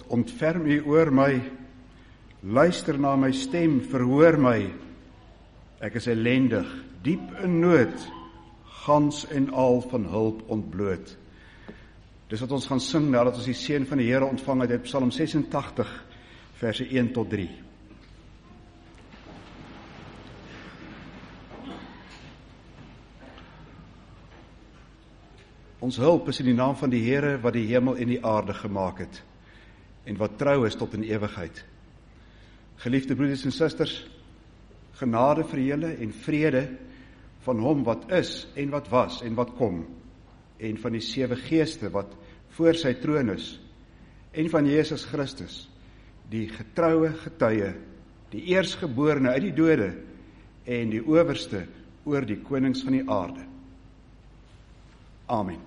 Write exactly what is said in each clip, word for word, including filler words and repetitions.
ontferm u oor my, luister na my stem, verhoor my. Ek is ellendig, diep in nood, gans en al van hulp ontbloot. Dis wat ons gaan sing nadat ons die seën van die Here ontvang het uit Psalm sesentagtig, verse een tot drie. Ons hulp is in die naam van die Here wat die hemel en die aarde gemaak het, en wat trou is tot in ewigheid. Geliefde broeders en susters, genade vir julle en vrede van hom wat is en wat was en wat kom, en van die sewe geeste wat voor sy troon is, en van Jesus Christus, die getroue getuie, die eerstgeborene uit die dode, en die owerste oor die konings van die aarde. Amen.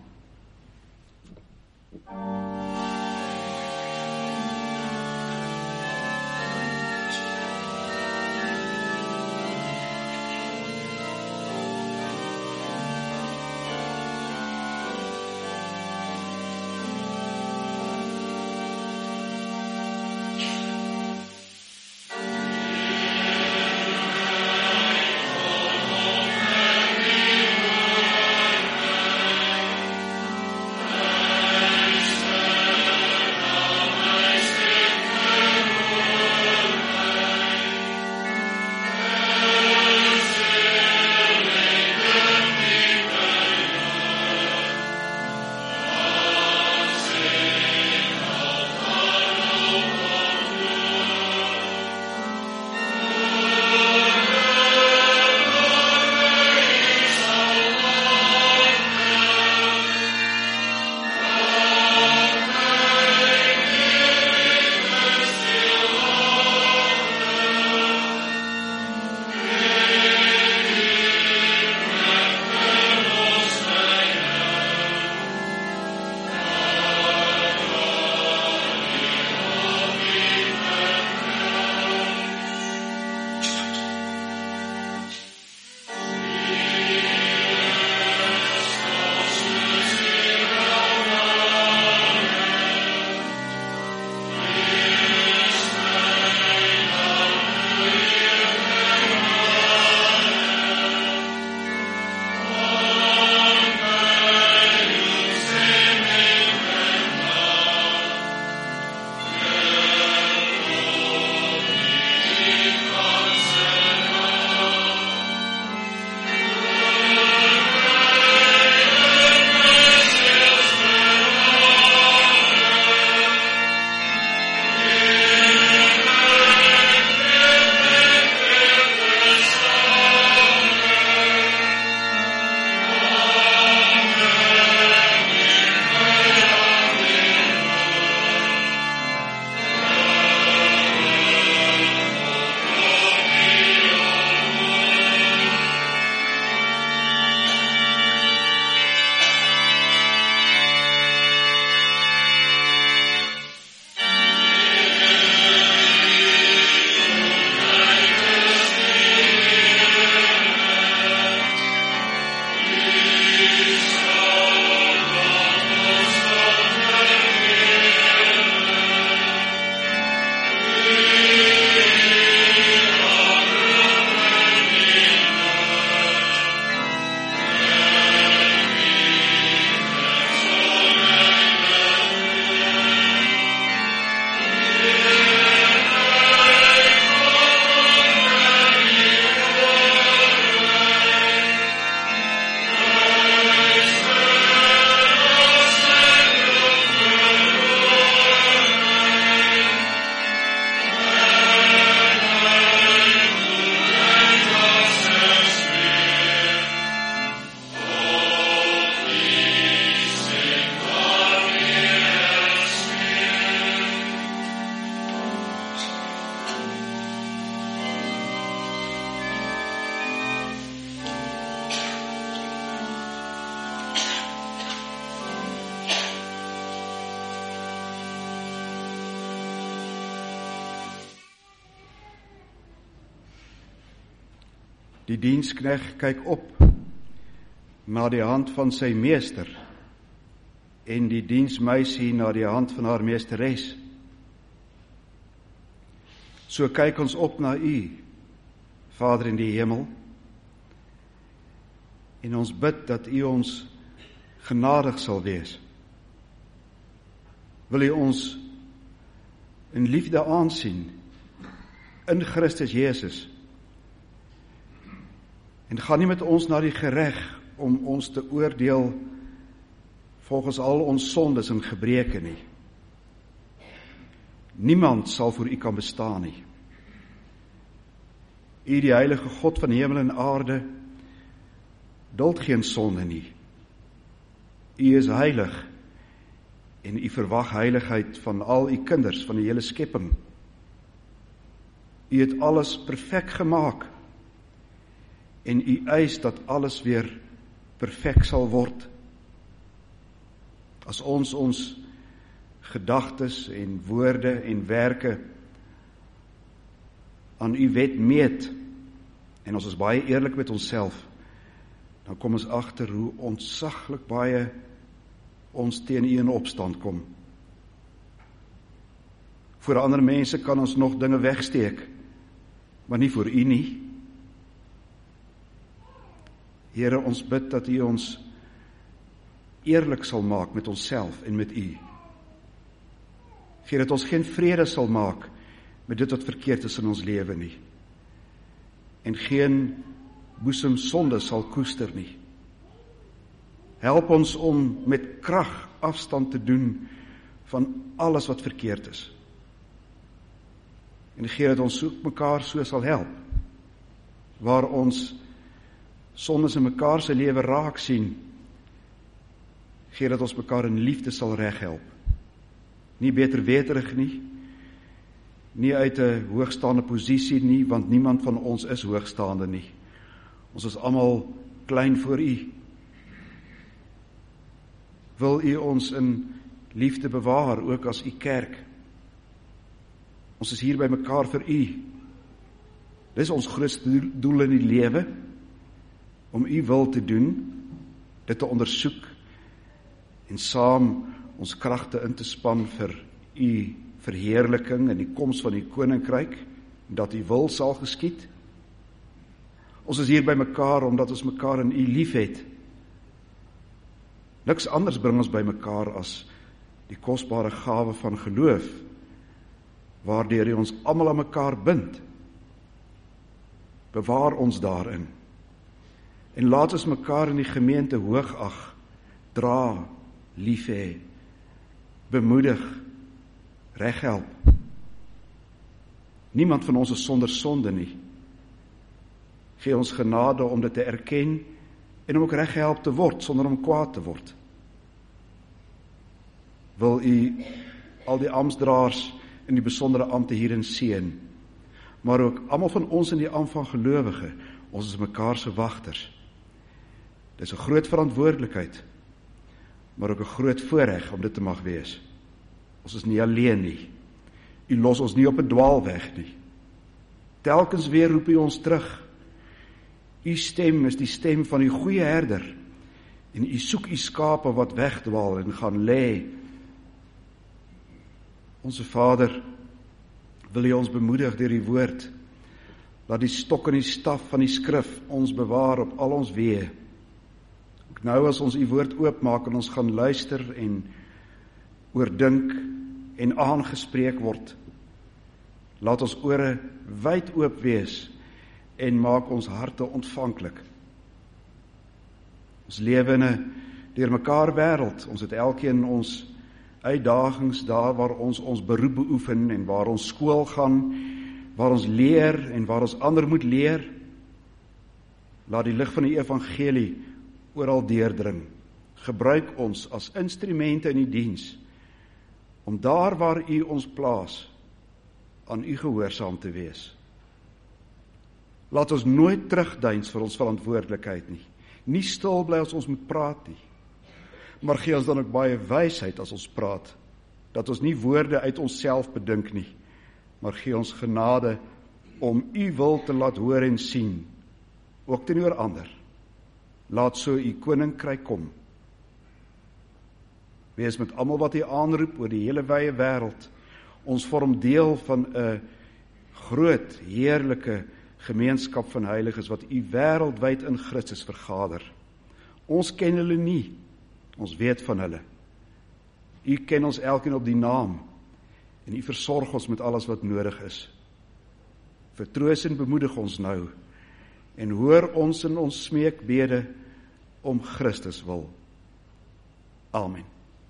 Die diensknegt kyk op na die hand van sy meester en die diensmeisie na die hand van haar meesteres. So kyk ons op na U, Vader in die hemel, en ons bid dat U ons genadig sal wees. Wil U ons in liefde aansien, in Christus Jesus, en gaan nie met ons na die gereg om ons te oordeel volgens al ons sondes en gebreke nie. Niemand sal voor U kan bestaan nie. U, die heilige God van hemel en aarde, duld geen sonde nie. U is heilig, en U verwag heiligheid van al U kinders, van die hele skepping. U het alles perfek gemaak, en U eis dat alles weer perfek sal word. As ons ons gedagtes en woorde en werke aan U wet meet, en ons is baie eerlik met onsself, dan kom ons agter hoe ontsaglik baie ons teen U in opstand kom. Voor ander mense kan ons nog dinge wegsteek, maar nie voor U nie. Here, ons bid dat U ons eerlik sal maak met onsself en met U. Gee dat ons geen vrede sal maak met dit wat verkeerd is in ons lewe nie. En geen boesem sonde sal koester nie. Help ons om met krag afstand te doen van alles wat verkeerd is. En gee dat ons soek mekaar so sal help, waar ons sondes in mekaar se lewe raak sien, gee dat ons mekaar in liefde sal reghelp. Nie beter weterig nie, nie uit 'n hoogstaande posisie nie, want niemand van ons is hoogstaande nie. Ons is almal klein voor U. Wil U ons in liefde bewaar, ook as U kerk. Ons is hier by mekaar vir U. Dis ons grootste doel in die lewe, om U wil te doen, dit te ondersoek, en saam ons kragte in te span vir U verheerliking en die koms van die koninkryk, dat U wil sal geskied. Ons is hier by mekaar omdat ons mekaar in U lief het. Niks anders bring ons by mekaar as die kosbare gawe van geloof, waardeur hy ons almal aan mekaar bind. Bewaar ons daarin. En laat ons mekaar in die gemeente hoogag, dra, lief hê, bemoedig, reghelp. Niemand van ons is sonder sonde nie. Gee ons genade om dit te erken en om ook reggehelp te word, sonder om kwaad te word. Wil U al die amptdraers in die besondere ampte hierin seën, maar ook almal van ons in die ampt van gelowige, ons is mekaar se wagters. Dit is 'n groot verantwoordelikheid, maar ook 'n groot voorreg om dit te mag wees. Ons is nie alleen nie. U los ons nie op 'n dwaalweg nie. Telkens weer roep U ons terug. U stem is die stem van die goeie herder, en U soek U skape wat wegdwaal en gaan lê. Onse Vader, wil U ons bemoedig deur die woord, laat die stok en die staf van die skrif ons bewaar op al ons weë. Ook nou as ons U woord oopmaak en ons gaan luister en oordink en aangespreek word, laat ons ore wyd oop wees en maak ons harte ontvanklik. Ons lewe in 'n deurmekaar wêreld. Ons het elkeen ons uitdagings daar waar ons ons beroep beoefen en waar ons skool gaan, waar ons leer en waar ons ander moet leer. Laat die lig van die evangelie oral deurdring. Gebruik ons as instrumente in die diens, om daar waar U ons plaas, aan U gehoorsaam te wees. Laat ons nooit terugdeins vir ons verantwoordelikheid nie. Nie stil bly as ons moet praat nie. Maar gee ons dan ook baie wysheid as ons praat, dat ons nie woorde uit onsself bedink nie, maar gee ons genade om U wil te laat hoor en sien, ook teenoor ander. Laat so U koninkryk kom. Wees met almal wat U aanroep oor die hele wye wêreld. Ons vorm deel van 'n groot, heerlike gemeenskap van heiliges wat u wêreldwyd in Christus vergader. Ons ken hulle nie, ons weet van hulle. U ken ons elkeen op die naam en u versorg ons met alles wat nodig is. Vertroos en bemoedig ons nou en hoor ons in ons smeekbede om Christus wil. Amen.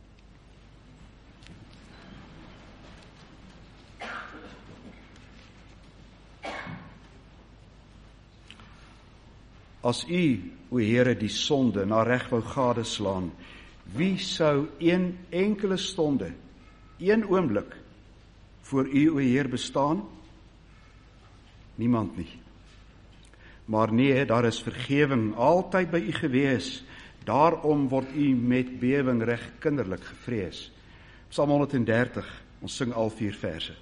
As u, o Here, die sonde na reg wou gadeslaan, wie sou een enkele stonde, een oomblik, voor u, o Heer, bestaan? Niemand nie. Maar nee, daar is vergewing altyd by u gewees, daarom word u met bewing reg kinderlik gevrees. Psalm honderddertig, ons sing al vier verse.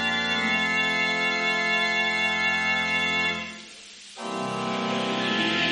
Amen.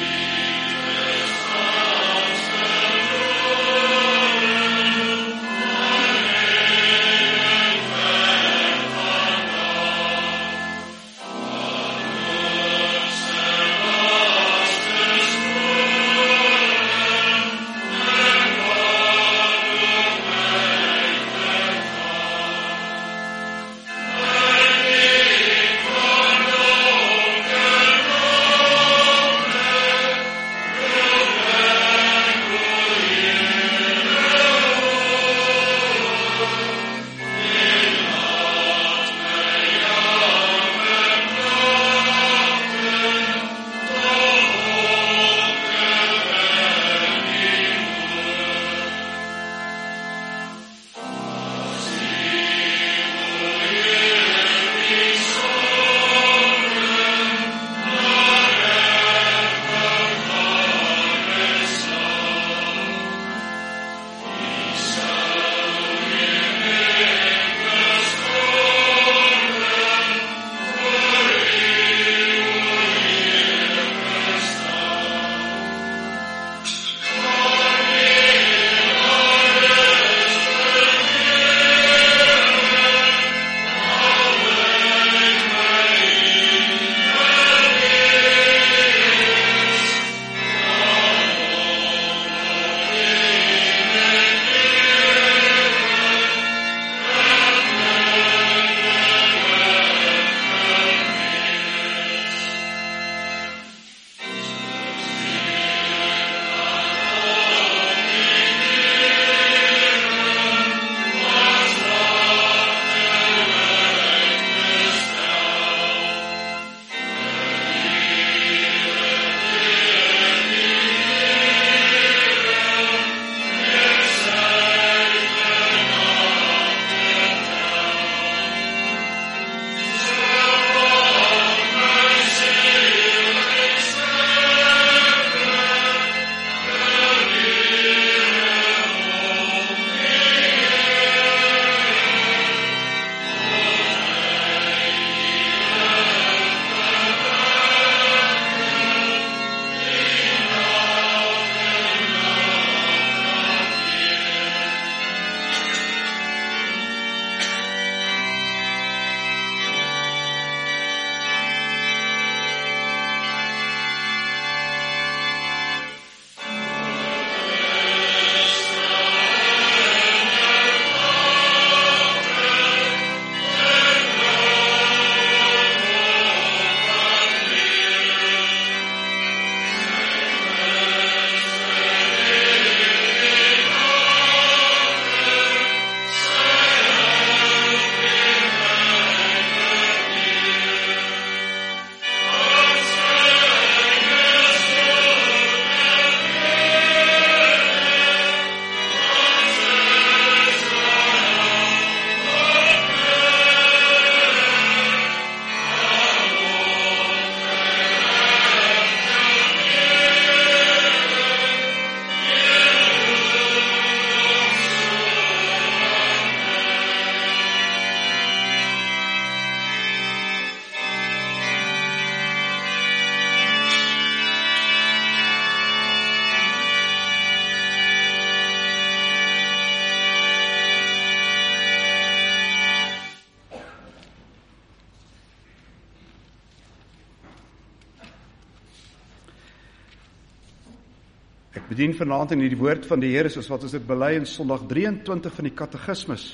Ek bedien vanaand in die woord van die Here, soos wat ons dit bely in Sondag drieëntwintig van die Katekismus.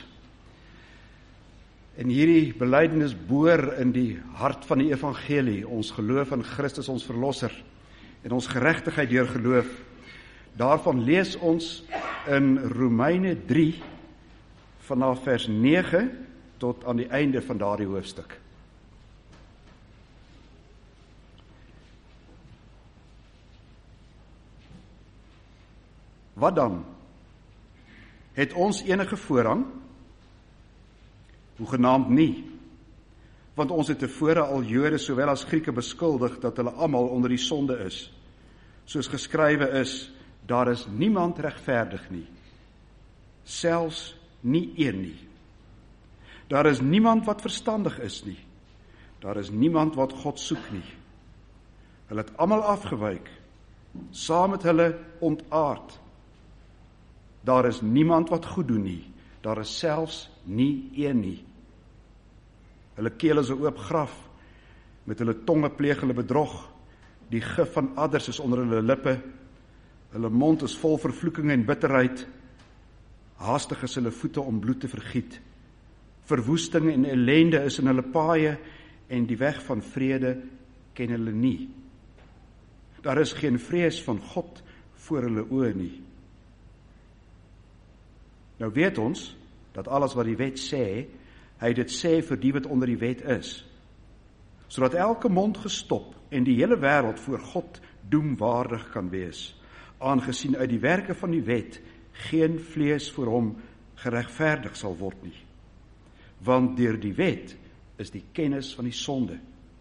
En hierdie belydenis boor in die hart van die evangelie, ons geloof in Christus ons verlosser, en ons geregtigheid deur geloof. Daarvan lees ons in Romeine drie, vanaf vers nege, tot aan die einde van daardie hoofstuk. Wat dan? Het ons enige voorrang? Hoegenaamd nie, want ons het tevore al Jode sowel as Grieke beskuldig dat hulle almal onder die sonde is. Soos geskrywe is, daar is niemand regverdig nie, selfs nie een nie. Daar is niemand wat verstandig is nie, daar is niemand wat God soek nie. Hulle het almal afgewyk, saam met hulle ontaard. Daar is niemand wat goed doen nie, daar is selfs nie een nie. Hulle keel is 'n oop graf, met hulle tonge pleeg hulle bedrog, die gif van adders is onder hulle lippe, hulle mond is vol vervloeking en bitterheid, haastig is hulle voete om bloed te vergiet, verwoesting en ellende is in hulle paaie, en die weg van vrede ken hulle nie. Daar is geen vrees van God voor hulle oë nie. Nou weet ons, dat alles wat die wet sê, hy dit sê vir die wat onder die wet is, sodat elke mond gestop en die hele wêreld voor God doemwaardig kan wees, aangesien uit die werke van die wet geen vlees voor hom geregverdig sal word nie, want deur die wet is die kennis van die sonde.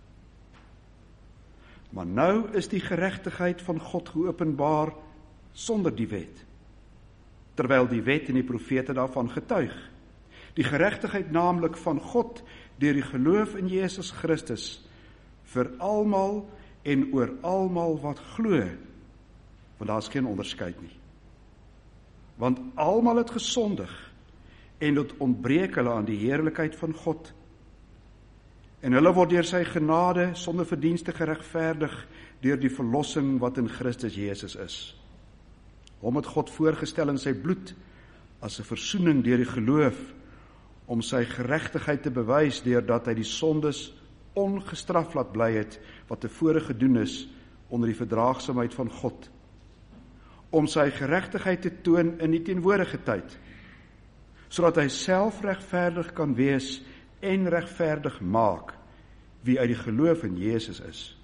Maar nou is die geregtigheid van God geopenbaar sonder die wet, terwyl die wet en die profete daarvan getuig. Die geregtigheid naamlik van God deur die geloof in Jesus Christus vir almal en oor almal wat glo, want daar is geen onderskeid nie. Want almal het gesondig en dit ontbreek hulle aan die heerlikheid van God. En hulle word deur sy genade sonder verdienste geregverdig deur die verlossing wat in Christus Jesus is. Hom het God voorgestel in sy bloed as 'n versoening deur die geloof, om sy geregtigheid te bewys deurdat hy die sondes ongestraf laat bly het wat tevore gedoen is onder die verdraagsaamheid van God, om sy geregtigheid te toon in die teenwoordige tyd, sodat hy self regverdig kan wees en regverdig maak wie uit die geloof in Jesus is.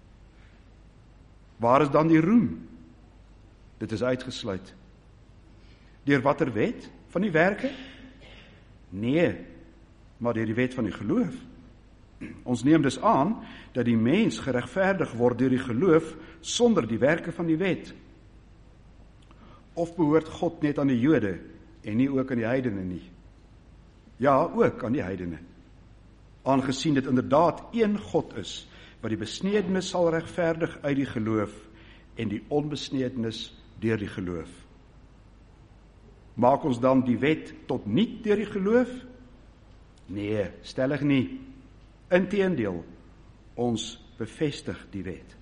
Waar is dan die roem? Dit is uitgesluit. Deur watter wet? Van die werke? Nee, maar deur die wet van die geloof. Ons neem dus aan dat die mens geregverdig word deur die geloof sonder die werke van die wet. Of behoort God net aan die Jode en nie ook aan die heidene nie? Ja, ook aan die heidene. Aangesien dit inderdaad een God is, wat die besnedenis sal regverdig uit die geloof en die onbesnedenis deur die geloof. Maak ons dan die wet tot niet deur die geloof? Nee, stellig nie. Inteendeel, ons bevestig die wet.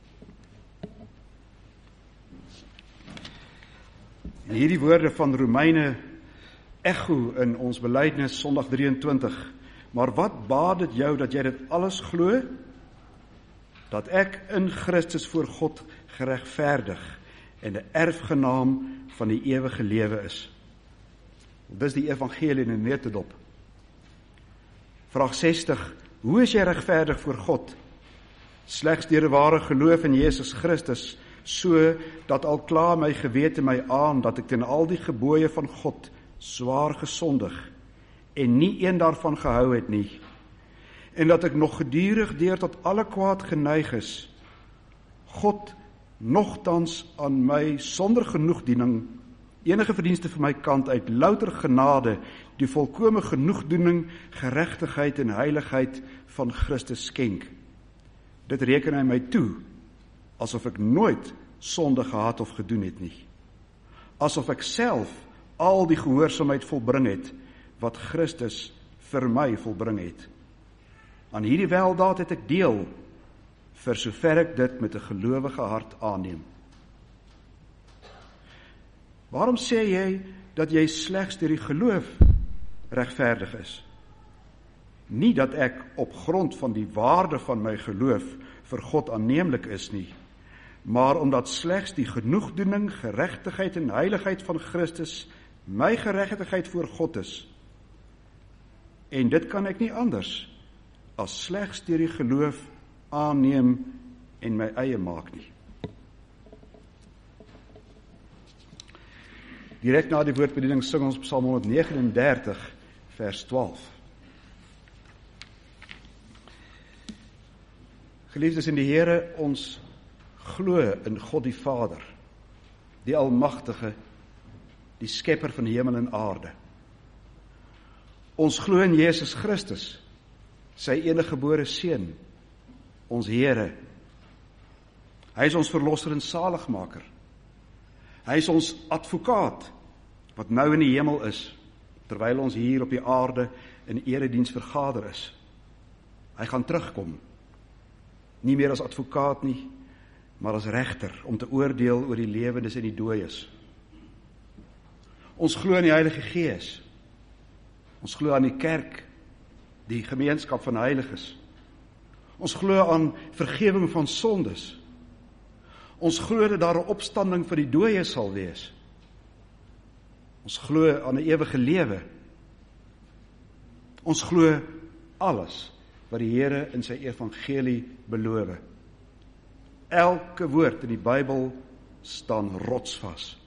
En hierdie woorde van Romeine echo in ons belydenis Sondag drieëntwintig. Maar wat baat dit jou dat jy dit alles glo? Dat ek in Christus voor God geregverdig en 'n erfgenaam van die ewige lewe is. Dis die evangelie in 'n neutedop. Vraag sestig, hoe is jy regverdig voor God? Slegs deur 'n ware geloof in Jesus Christus, so dat al kla my gewete my aan dat ek teen al die gebooie van God swaar gesondig en nie een daarvan gehou het nie, en dat ek nog gedurig deur tot alle kwaad geneig is, God nogtans aan my sonder genoegdoening enige verdienste van my kant uit louter genade die volkome genoegdoening, geregtigheid en heiligheid van Christus skenk. Dit reken hy my toe, asof ek nooit sonde gehad of gedoen het nie. Asof ek self al die gehoorsaamheid volbring het, wat Christus vir my volbring het. Aan hierdie weldaad het ek deel, vir sover ek dit met 'n gelowige hart aanneem. Waarom sê jy dat jy slegs deur die geloof regverdig is? Nie dat ek op grond van die waarde van my geloof vir God aanneemlik is nie, maar omdat slegs die genoegdoening, geregtigheid en heiligheid van Christus my geregtigheid voor God is. En dit kan ek nie anders as slegs deur die geloof aanneem en my eie maak nie. Direk na die woordbediening sing ons Psalm honderdnegenendertig, vers twaalf. Geliefdes in die Here, ons glo in God die Vader, die Almagtige, die Skepper van hemel en aarde. Ons glo in Jesus Christus, sy eniggebore Seun, ons Here. Hy is ons verlosser en saligmaker. Hy is ons advokaat, wat nou in die hemel is, terwyl ons hier op die aarde in erediens vergader is. Hy gaan terugkom, nie meer as advokaat nie, maar as regter, om te oordeel oor die lewendes en die dooies. Ons glo in die Heilige Gees. Ons glo aan die kerk, die gemeenskap van heiliges. Ons glo aan vergewing van sondes. Ons glo dat daar 'n opstanding vir die dooies sal wees. Ons glo aan 'n ewige lewe. Ons glo alles wat die Here in sy evangelie beloof. Elke woord in die Bybel staan rotsvas.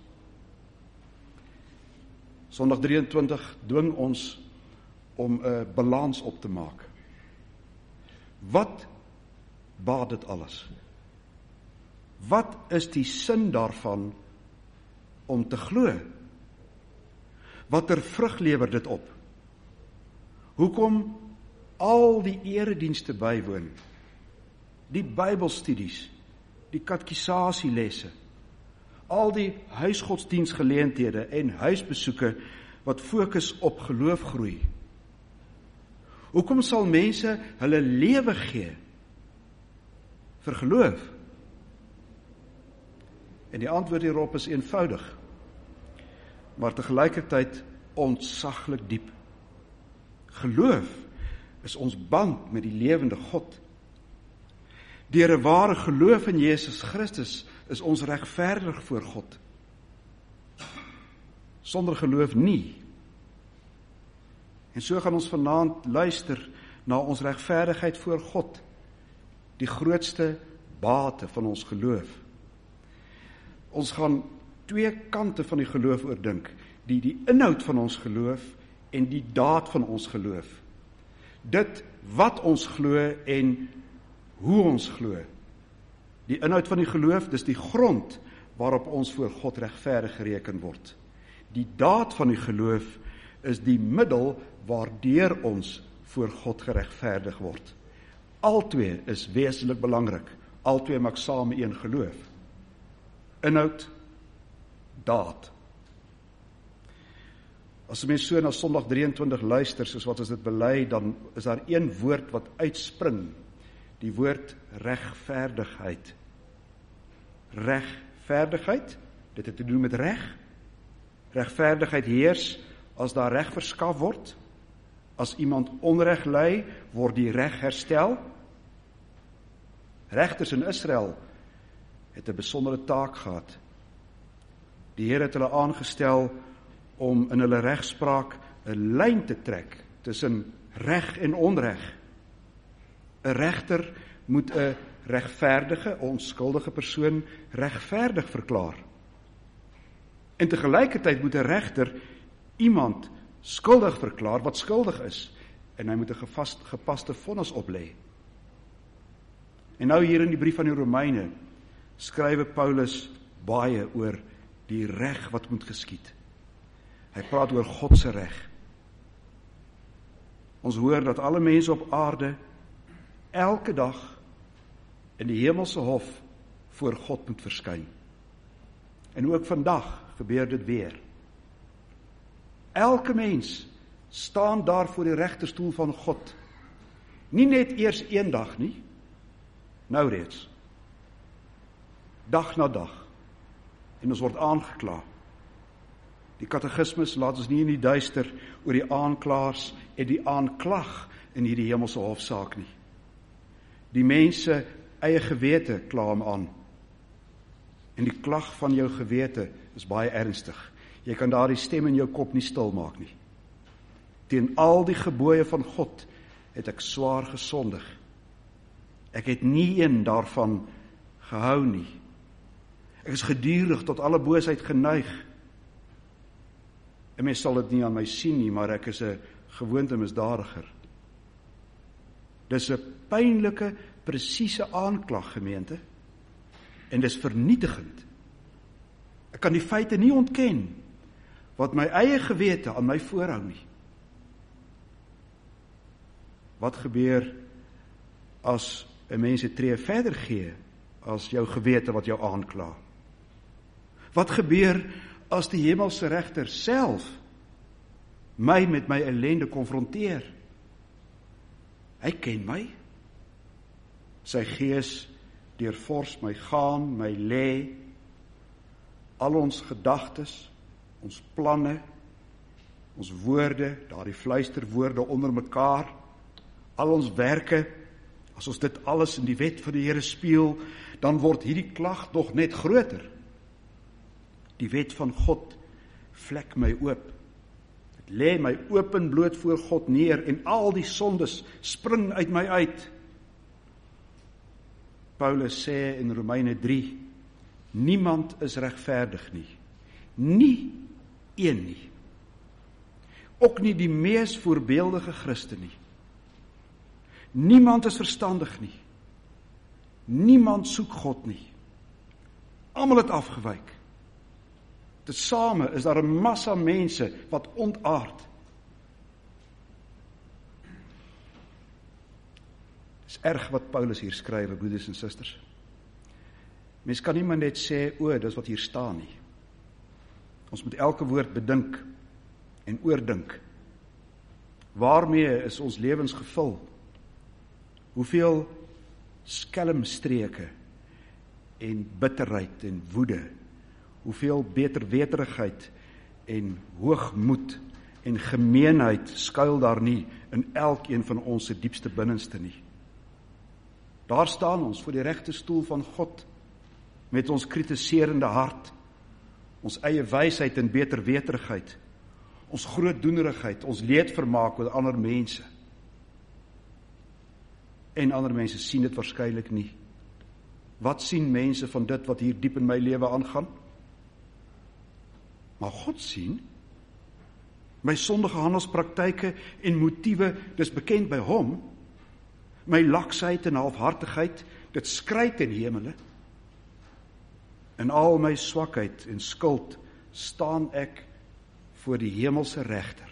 Sondag drieëntwintig dwing ons om 'n balans op te maak. Wat baat dit alles? Wat is die sin daarvan om te glo? Watter vrug lewer dit op? Hoekom al die eredienste bywoon? Die Bybelstudies, die katekisasielesse, al die huisgodsdiensgeleenthede en huisbesoeke wat fokus op geloof groei. Hoekom sal mense hulle lewe gee vir geloof? En die antwoord hierop is eenvoudig, maar tegelijkertijd ontzaglik diep. Geloof is ons band met die lewende God. Deur 'n ware geloof in Jesus Christus is ons regverdig voor God. Sonder geloof nie. En so gaan ons vanaand luister na ons regverdigheid voor God, die grootste bate van ons geloof. Ons gaan twee kante van die geloof oordink, die die inhoud van ons geloof en die daad van ons geloof. Dit wat ons glo en hoe ons glo. Die inhoud van die geloof, dis die grond waarop ons voor God regverdig gereken word. Die daad van die geloof is die middel waardeur ons voor God geregverdig word. Altwee is wesentlik belangrik. Altwee maak saam een geloof. Inhoud, daad. As 'n mens so na Sondag drieëntwintig luister, soos wat ons dit bely, dan is daar een woord wat uitspring. Die woord regverdigheid. Regverdigheid, dit het te doen met reg. Regverdigheid heers as daar reg verskaf word. As iemand onreg ly, word die reg herstel. Regters in Israel het 'n besondere taak gehad. Die Here het hulle aangestel om in hulle regspraak 'n lyn te trek tussen reg en onreg. 'n Regter moet 'n regverdige, onskuldige persoon regverdig verklaar. En tegelijkertijd moet 'n regter iemand skuldig verklaar wat skuldig is, en hy moet 'n gevast, gepaste vonnis oplê. En nou hier in die brief aan die Romeine skrywe Paulus baie oor die reg wat moet geskied. Hy praat oor God se reg. Ons hoor dat alle mense op aarde elke dag in die hemelse hof voor God moet verskyn. En ook vandag gebeur dit weer. Elke mens staan daar voor die regterstoel van God. Nie net eers een dag nie, nou reeds. Dag na dag. En ons word aangekla. Die katekismus laat ons nie in die duister oor die aanklaers en die aanklag in hierdie hemelse hofsaak nie. Die mense eie gewete kla hom aan. En die klag van jou gewete is baie ernstig. Jy kan daardie stem in jou kop nie stil maak nie. Teen al die gebooie van God het ek swaar gesondig. Ek het nie een daarvan gehou nie. Ek is gedurig tot alle boosheid geneig. En mens sal dit nie aan my sien nie, maar ek is 'n gewoonte misdadiger. Dis 'n pynlike, presiese aanklag, gemeente. En dis vernietigend. Ek kan die feite nie ontken, wat my eie gewete aan my voorhou nie. Wat gebeur as 'n mens 'n tree verder gee as jou gewete wat jou aankla? Wat gebeur as die hemelse regter self my met my ellende konfronteer? Hy ken my. Sy gees deurvors my gaan, my lê, al ons gedagtes, ons planne, ons woorde, daardie fluisterwoorde onder mekaar, al ons werke. As ons dit alles in die wet van die Here speel, dan word hierdie klag nog net groter. Die wet van God vlek my oop. Dit lê my open bloot voor God neer en al die sondes spring uit my uit. Paulus sê in Romeine drie, niemand is regverdig nie. Nie een nie. Ook nie die mees voorbeeldige Christen nie. Niemand is verstandig nie. Niemand soek God nie. Almal het afgewyk. Tesame is daar 'n massa mense wat ontaard. Dis erg wat Paulus hier skryf, broeders en susters. Mens kan nie maar net sê, o, dis wat hier staan nie. Ons moet elke woord bedink en oordink. Waarmee is ons lewens gevul? Hoeveel skelmstreke en bitterheid en woede, hoeveel beterweterigheid en hoogmoed en gemeenheid skuil daar nie in elkeen van ons se diepste binneste nie. Daar staan ons voor die regte stoel van God met ons kritiserende hart, ons eie wysheid en beterweterigheid, ons grootdoenerigheid, ons leedvermaak oor ander mense. En ander mense sien dit waarskynlik nie. Wat sien mense van dit wat hier diep in my lewe aangaan? Maar God sien my sondige handelspraktyke en motiewe, dis bekend by hom. My laksheid en halfhartigheid, dit skry ten hemele. In al my swakheid en skuld staan ek voor die hemelse regter.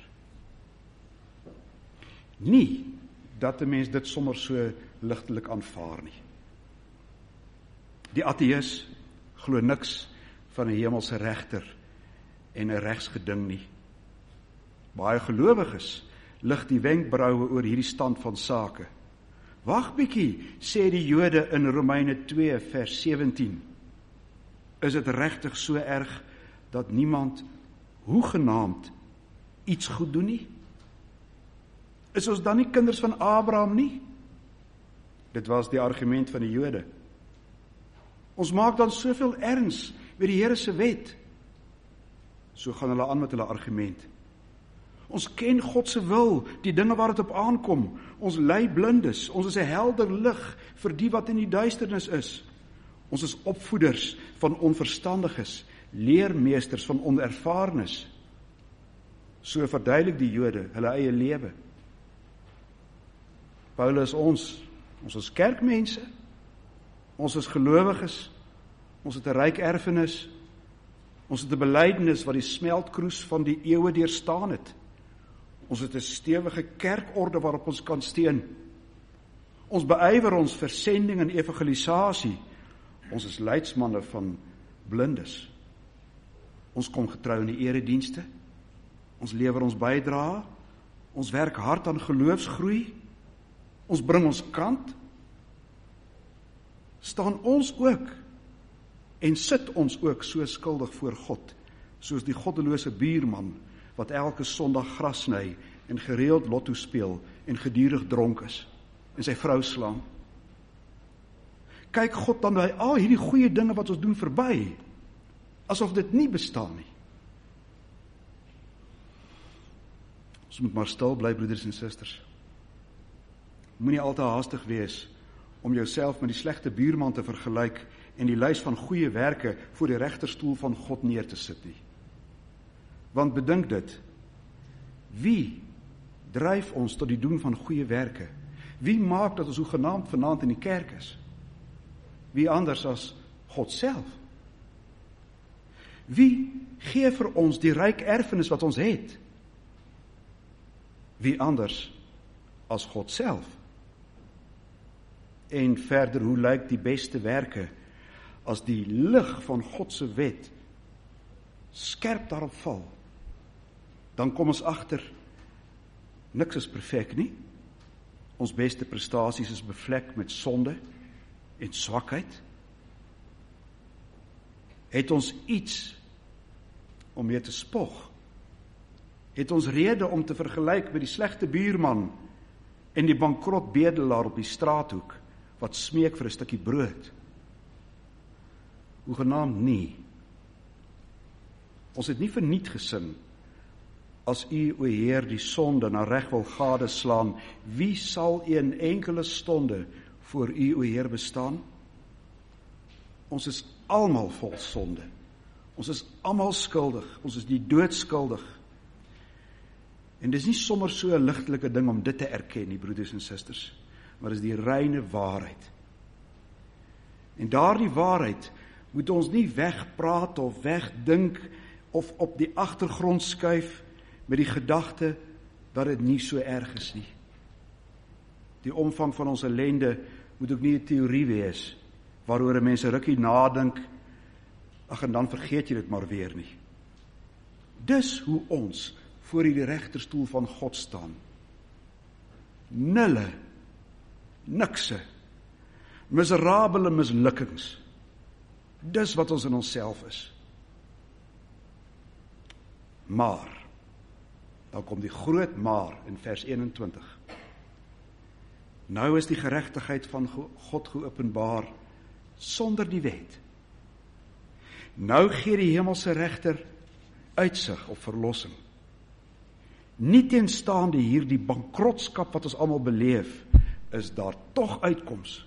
Nie dat 'n mens dit sommer so ligtelik aanvaar nie. Die ateïs glo niks van 'n hemelse regter en 'n regsgeding nie. Baie gelowiges lig die wenkbroue oor hierdie stand van sake. Wag bietjie, sê die Jode in Romeine twee vers sewentien. Is dit regtig so erg dat niemand hoegenaamd iets goed doen nie? Is ons dan nie kinders van Abraham nie? Dit was die argument van die Jode. Ons maak dan soveel erns met die Here se wet. So gaan hulle aan met hulle argument. Ons ken God se wil, die dinge waar dit op aankom. Ons lei blindes, ons is 'n helder lig vir die wat in die duisternis is. Ons is opvoeders van onverstandiges, leermeesters van onervarenes. So verduidelik die Jode hulle eie lewe. Paulus ons, ons is kerkmense, ons is gelowiges, ons het 'n ryk erfenis, ons het 'n belydenis wat die smeltkroes van die eeue deurstaan het. Ons het 'n stewige kerkorde waarop ons kan steun. Ons beywer ons vir sending en evangelisasie. Ons is leidsmanne van blindes. Ons kom getrou in die eredienste. Ons lewer ons bydrae. Ons werk hard aan geloofsgroei. Ons bring ons kant. Staan ons ook en sit ons ook so skuldig voor God, soos die goddelose buurman, wat elke Sondag gras sny, en gereeld lotto speel, en gedurig dronk is, en sy vrou slaan. Kyk God dan by al hierdie goeie dinge wat ons doen verby, asof dit nie bestaan nie. Ons moet maar stil bly, broeders en susters. Moenie al te haastig wees om jouself met die slegte buurman te vergelyk en die lys van goeie werke voor die regterstoel van God neer te sit nie. Want bedink dit, wie dryf ons tot die doen van goeie werke? Wie maak dat ons hoegenaamd vanaand in die kerk is? Wie anders as God self? Wie gee vir ons die ryk erfenis wat ons het? Wie anders as God self? En verder, hoe lyk die beste werke as die lig van God se wet skerp daarop val? Dan kom ons agter, niks is perfek nie. Ons beste prestasies is bevlek met sonde en swakheid. Het ons iets om mee te spog? Het ons rede om te vergelyk met die slegte buurman en die bankrot bedelaar op die straathoek wat smeek vir 'n stukkie brood? Hoegenaamd nie. Ons het nie verniet gesin as U, o Heer, die sonde na reg wil gadeslaan. Wie sal een enkele stonde voor U, o Heer, bestaan? Ons is almal vol sonde. Ons is almal skuldig. Ons is die dood skuldig. En dis nie sommer so 'n ligtelike ding om dit te erken nie, broeders en susters, maar dis die reine waarheid. En daardie waarheid moet ons nie wegpraat of wegdink of op die agtergrond skuif met die gedagte dat dit nie so erg is nie. Die omvang van ons ellende moet ook nie 'n teorie wees waaroor 'n mens 'n rukkie nadink, ag en dan vergeet jy dit maar weer nie. Dis hoe ons voor die regterstoel van God staan. Nulle, nikse, miserabele mislukkings. Dis wat ons in onsself is. Maar, dan kom die groot maar in vers eenentwintig. Nou is die geregtigheid van God geopenbaar sonder die wet. Nou gee die hemelse regter uitsig op verlossing. Nie teenstaande hierdie bankrotskap wat ons almal beleef, is daar tog uitkoms.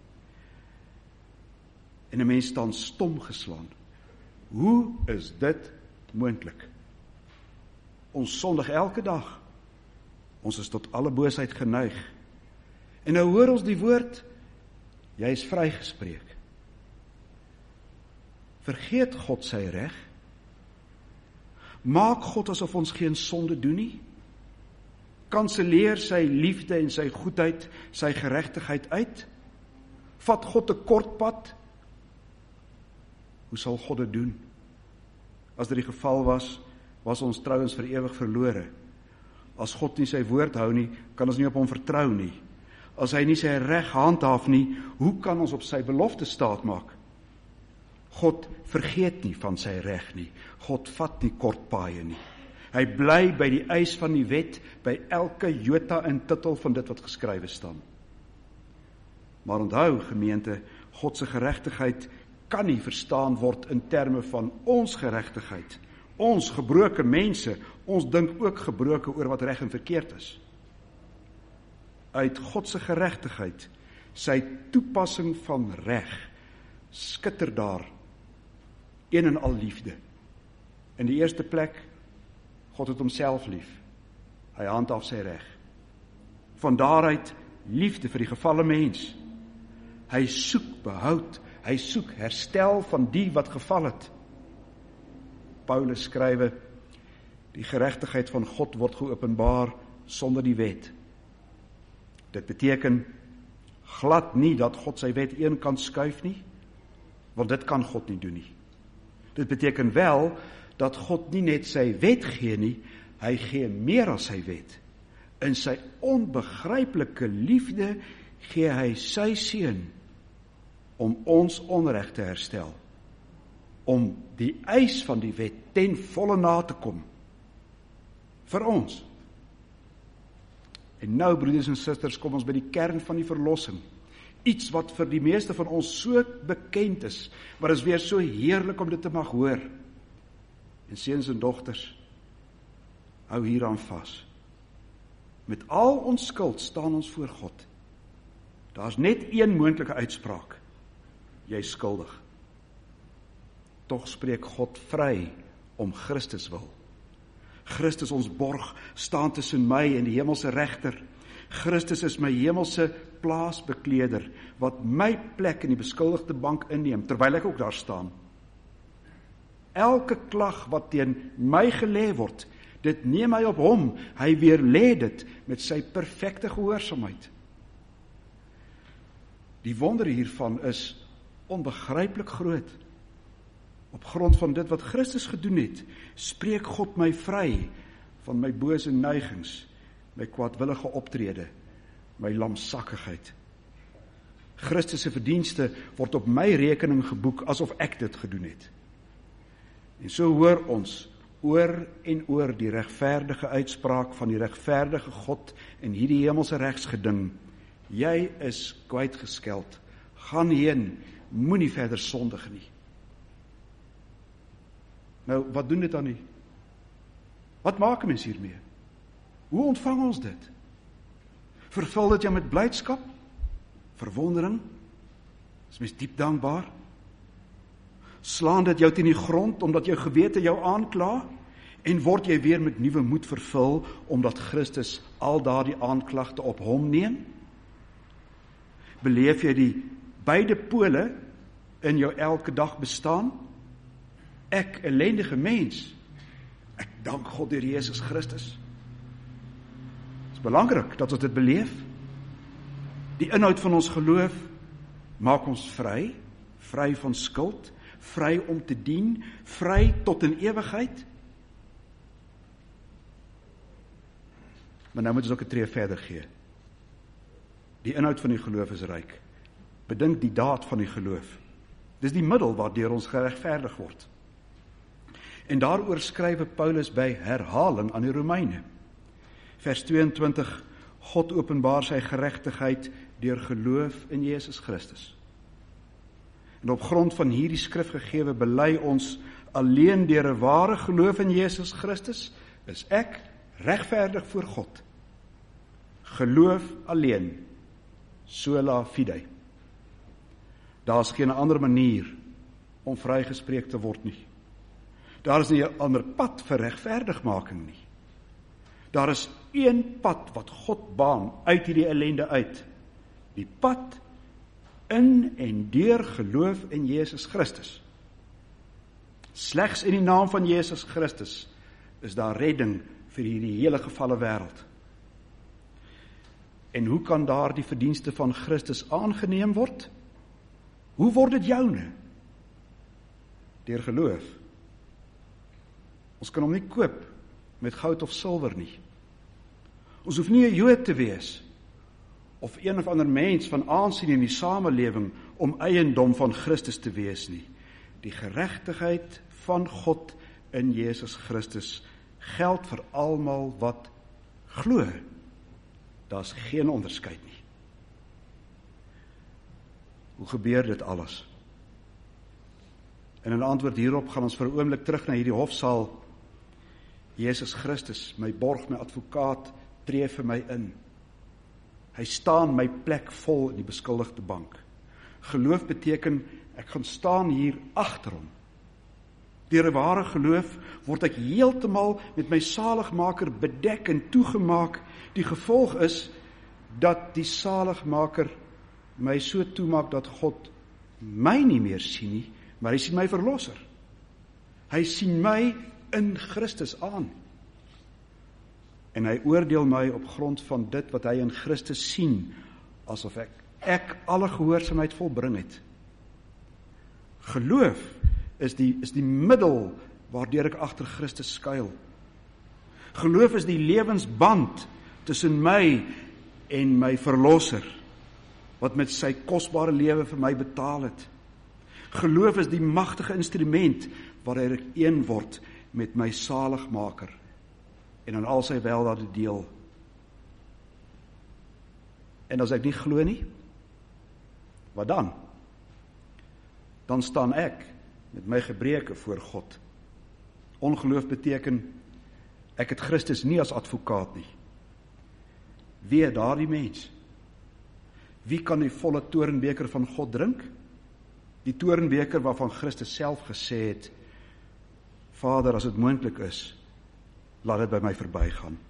En 'n mens staan stom geslaan. Hoe is dit moontlik? Ons sondig elke dag. Ons is tot alle boosheid geneig. En nou hoor ons die woord, jy is vrygespreek. Vergeet God sy reg? Maak God asof ons geen sonde doen nie? Kanseleer sy liefde en sy goedheid, sy geregtigheid uit? Vat God 'n kort pad? Hoe sal God dit doen? As dit die geval was, was ons trouens vir ewig verlore. As God nie sy woord hou nie, kan ons nie op hom vertrou nie. As hy nie sy reg handhaaf nie, hoe kan ons op sy belofte staat maak? God vergeet nie van sy reg nie. God vat nie kort paaie nie. Hy bly by die eis van die wet, by elke jota en titel van dit wat geskrywe staan. Maar onthou, gemeente, God se geregtigheid kan nie verstaan word in terme van ons geregtigheid. Ons gebroke mense, ons dink ook gebroke oor wat reg en verkeerd is. Uit God se geregtigheid, sy toepassing van reg, skitter daar een en al liefde. In die eerste plek, God het homself lief. Hy handhaaf sy reg. Van daaruit liefde vir die gevalle mens. Hy soek behoud, hy soek herstel van die wat geval het. Paulus skrywe, die geregtigheid van God word geopenbaar sonder die wet. Dit beteken glad nie dat God sy wet een kant skuif nie, want dit kan God nie doen nie. Dit beteken wel dat God nie net sy wet gee nie, hy gee meer as sy wet. In sy onbegryplike liefde gee hy sy seun om ons onreg te herstel, om die eis van die wet ten volle na te kom. Vir ons. En nou, broeders en susters, kom ons by die kern van die verlossing. Iets wat vir die meeste van ons so bekend is, maar is weer so heerlik om dit te mag hoor. En seuns en dogters, hou hieraan vas. Met al ons skuld staan ons voor God. Daar's net een moontlike uitspraak. Jy is skuldig. Tog spreek God vry om Christus wil. Christus ons borg staan tussen my en die hemelse regter. Christus is my hemelse plaasbekleder, wat my plek in die beskuldigde bank inneem, terwyl ek ook daar staan. Elke klag wat teen my gelê word, dit neem hy op hom, hy weerlê dit met sy perfekte gehoorsaamheid. Die wonder hiervan is onbegryplik groot. Op grond van dit wat Christus gedoen het, spreek God my vry van my bose neigings, my kwaadwillige optrede, my lamsakkigheid. Christus se verdienste word op my rekening geboek asof ek dit gedoen het. En so hoor ons oor en oor die regverdige uitspraak van die regverdige God in hierdie hemelse regsgeding. Jy is kwytgeskeld, gaan heen, moenie verder sondig nie. Nou, wat doen dit dan nie? Wat maak 'n mens hiermee? Hoe ontvang ons dit? Vervul dit jou met blydskap? Verwondering? Is mens diep dankbaar? Slaan dit jou teen die grond omdat jou gewete jou aankla? En word jy weer met nuwe moed vervul omdat Christus al daardie aanklagte op hom neem? Beleef jy die beide pole in jou elke dag bestaan? Ek, ellendige mens, ek dank God deur Jesus Christus. Het is belangrik dat ons dit beleef. Die inhoud van ons geloof maak ons vry, vry van skuld, vry om te dien, vry tot in ewigheid. Maar nou moet ons ook 'n tree verder gee. Die inhoud van die geloof is ryk. Bedink die daad van die geloof. Dis die middel waardeur ons geregverdig word. En daaroor skrywe Paulus by herhaling aan die Romeine. Vers tweeëntwintig, God openbaar sy geregtigheid deur geloof in Jesus Christus. En op grond van hierdie skrifgegewe bely ons alleen deur 'n ware geloof in Jesus Christus, is ek regverdig voor God. Geloof alleen, sola fide. Daar is geen ander manier om vrygespreek te word nie. Daar is nie 'n ander pad vir regverdigmaking nie. Daar is een pad wat God baan uit hierdie ellende uit. Die pad in en deur geloof in Jesus Christus. Slegs in die naam van Jesus Christus is daar redding vir hierdie hele gevalle wêreld. En hoe kan daar die verdienste van Christus aangeneem word? Hoe word dit joune? Deur geloof. Ons kan hom nie koop met goud of silwer nie. Ons hoef nie 'n Jood te wees of een of ander mens van aansien in die samelewing om eiendom van Christus te wees nie. Die geregtigheid van God in Jesus Christus geld vir almal wat glo. Daar's geen onderskeid nie. Hoe gebeur dit alles? En in antwoord hierop gaan ons vir 'n oomblik terug na hierdie hofsaal. Jesus Christus, my borg, my advokaat, tree vir my in. Hy staan my plek vol in die beskuldigde bank. Geloof beteken, ek gaan staan hier agter hom. Deur 'n ware geloof word ek heeltemal met my saligmaker bedek en toegemaak. Die gevolg is dat die saligmaker my so toemaak dat God my nie meer sien nie, maar hy sien my verlosser. Hy sien my in Christus aan. En hy oordeel my op grond van dit wat hy in Christus sien, asof ek, ek alle gehoorsaamheid volbring het. Geloof is die, is die middel waardeur ek agter Christus skuil. Geloof is die lewensband tussen my en my verlosser, wat met sy kosbare lewe vir my betaal het. Geloof is die magtige instrument waarin ek een word met my saligmaker en aan al sy weldade deel. En as ek nie glo nie, wat dan? Dan staan ek met my gebreke voor God. Ongeloof beteken, ek het Christus nie as advokaat nie. Wie daardie mens? Wie kan die volle toornbeker van God drink? Die toornbeker waarvan Christus self gesê het, Vader, as dit moontlik is, laat dit by my verbygaan.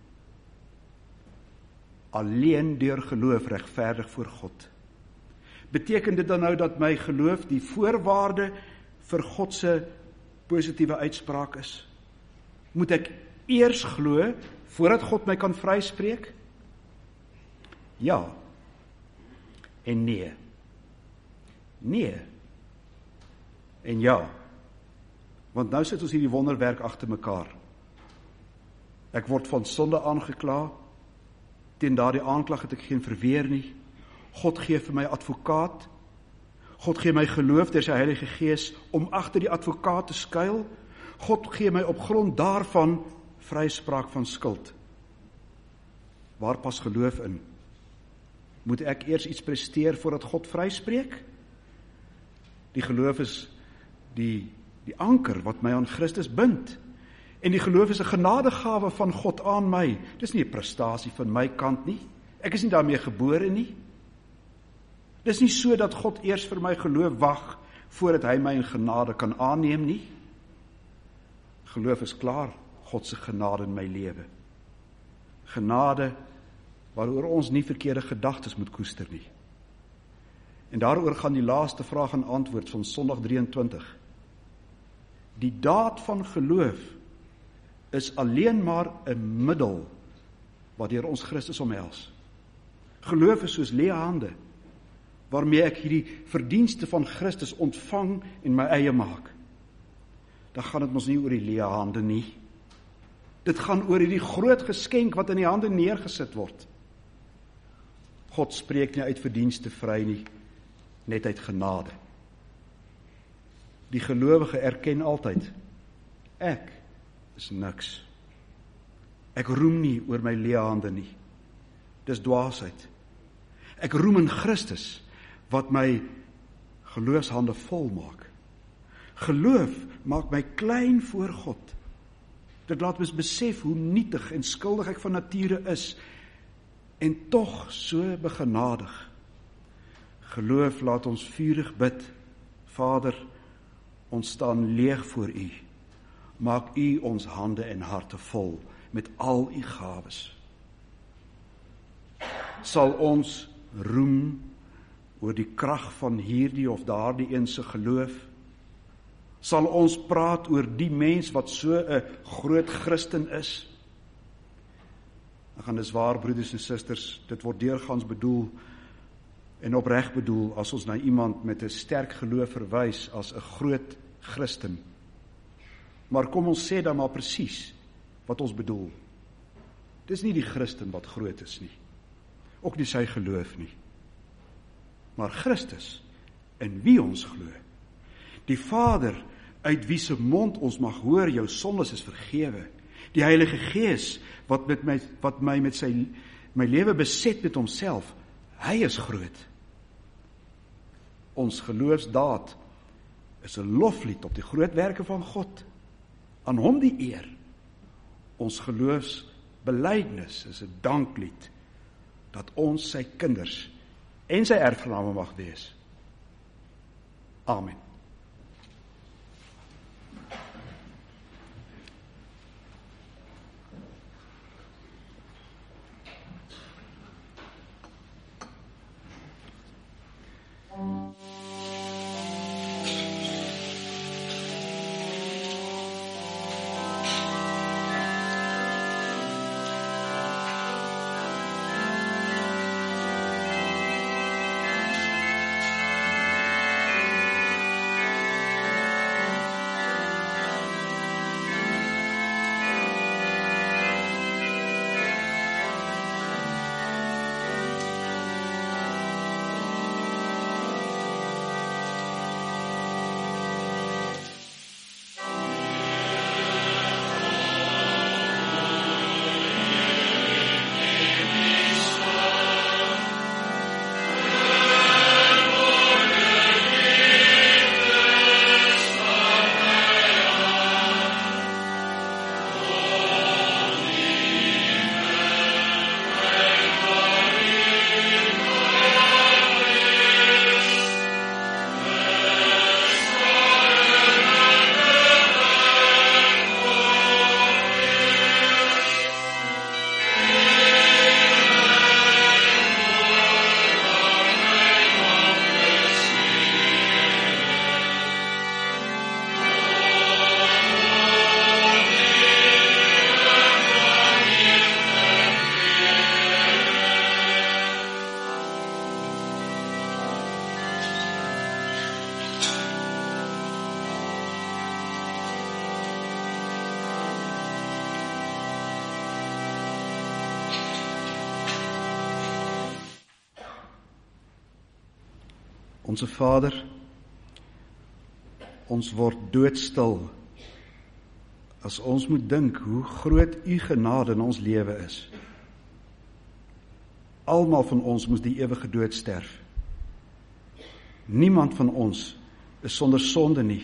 Alleen deur geloof regverdig voor God. Beteken dit dan nou dat my geloof die voorwaarde vir God se positiewe uitspraak is? Moet ek eers glo voordat God my kan vryspreek? Ja en nee. Nee en ja. Want nou sit ons hierdie wonderwerk agter mekaar. Ek word van sonde aangekla. Teen daardie aanklag het ek geen verweer nie. God gee vir my advokaat. God gee my geloof deur sy Heilige Gees om agter die advokaat te skuil. God gee my op grond daarvan vryspraak van skuld. Waar pas geloof in? Moet ek eers iets presteer voordat God vryspreek? Die geloof is die, die anker wat my aan Christus bind. En die geloof is 'n genadegawe van God aan my. Dis nie 'n prestasie van my kant nie. Ek is nie daarmee gebore nie. Dis nie so dat God eers vir my geloof wag voordat hy my in genade kan aanneem nie. Geloof is klaar, God se genade in my lewe. Genade waaroor ons nie verkeerde gedagtes moet koester nie. En daaroor gaan die laaste vraag en antwoord van Sondag drieëntwintig. Die daad van geloof is alleen maar 'n middel waardeur ons Christus omhels. Geloof is soos leë hande, waarmee ek hierdie verdienste van Christus ontvang en my eie maak. Dan gaan dit mos nie oor die leë hande nie. Dit gaan oor hierdie groot geskenk wat in die hande neergesit word. God spreek nie uit verdienste vry nie, net uit genade. Die gelowige erken altyd, ek is niks. Ek roem nie oor my leë hande nie. Dis dwaasheid. Ek roem in Christus, wat my geloofshande vol maak. Geloof maak my klein voor God. Dit laat ons besef hoe nietig en skuldig ek van nature is, en tog so begenadig. Geloof laat ons vurig bid, Vader, ons staan leeg voor U. Maak U ons hande en harte vol met al U gawes. Sal ons roem oor die krag van hierdie of daardie een se geloof? Sal ons praat oor die mens wat so 'n groot Christen is? Ek gaan dis waar, broeders en susters, dit word deurgaans bedoel en opreg bedoel as ons na iemand met 'n sterk geloof verwys as 'n groot Christen. Maar kom ons sê dan maar presies wat ons bedoel. Dis nie die Christen wat groot is nie. Ook nie sy geloof nie. Maar Christus, in wie ons glo. Die Vader, uit wie se mond ons mag hoor, jou sondes is vergewe. Die Heilige Gees, wat, met my, wat my met sy my lewe beset met homself, hy is groot. Ons geloofsdaad is 'n loflied op die groot werke van God. Aan hom die eer. Ons geloofsbelydenis is 'n danklied dat ons sy kinders en sy erfgename mag wees. Amen. Onse Vader, ons word doodstil as ons moet dink hoe groot u genade in ons lewe is. Almal van ons moes die ewige dood sterf. Niemand van ons is sonder sonde nie.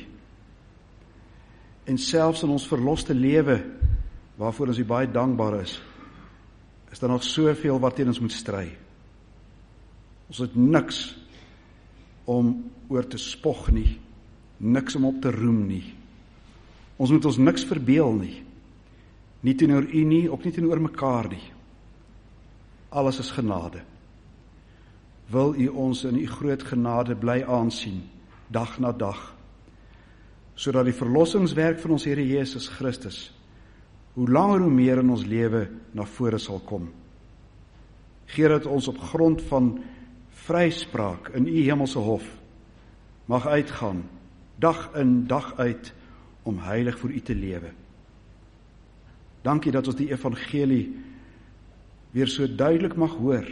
En selfs in ons verloste lewe, waarvoor ons u baie dankbaar is, is daar nog soveel wat teen ons moet stry. Ons het niks om oor te spog nie, niks om op te roem nie. Ons moet ons niks verbeel nie, nie teenoor u nie, ook nie teenoor mekaar nie. Alles is genade. Wil u ons in u groot genade bly aansien, dag na dag, sodat die verlossingswerk van ons Here Jesus Christus, hoe langer hoe meer in ons lewe na vore sal kom. Gee dat ons op grond van vryspraak in u hemelse hof mag uitgaan, dag in, dag uit, om heilig vir u te lewe. Dankie dat ons die evangelie weer so duidelik mag hoor.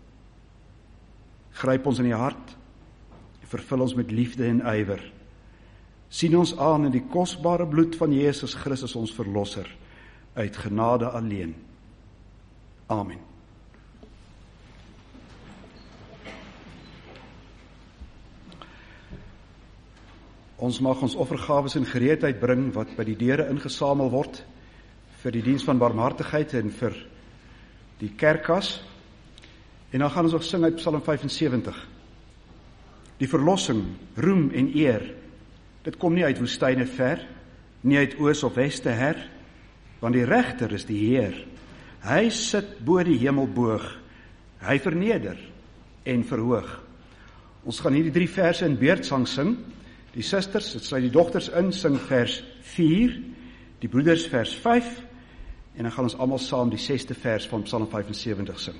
Gryp ons in die hart, vervul ons met liefde en ywer. Sien ons aan in die kosbare bloed van Jesus Christus ons verlosser, uit genade alleen. Amen. Ons mag ons offergawes in gereedheid bring wat by die deure ingesamel word vir die diens van barmhartigheid en vir die kerkkas. En dan gaan ons ook sing uit Psalm vyfensewentig. Die verlossing, roem en eer, dit kom nie uit woestyne ver, nie uit oos of weste her, want die regter is die Heer. Hy sit bo die hemelboog, hy verneder en verhoog. Ons gaan hierdie drie verse in beurtsang sing. Die susters, dit sluit die dogters in, sing vers vier, die broeders vers vyf, en dan gaan ons almal saam die sesde vers van Psalm vyfensewentig sing.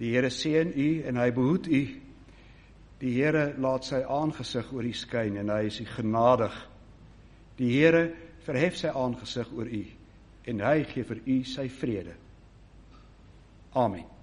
Die Here seën u en hy behoed u. Die Here laat sy aangesig oor u skyn en hy is u genadig. Die Here verhef sy aangesig oor u en hy gee vir u sy vrede. Amen.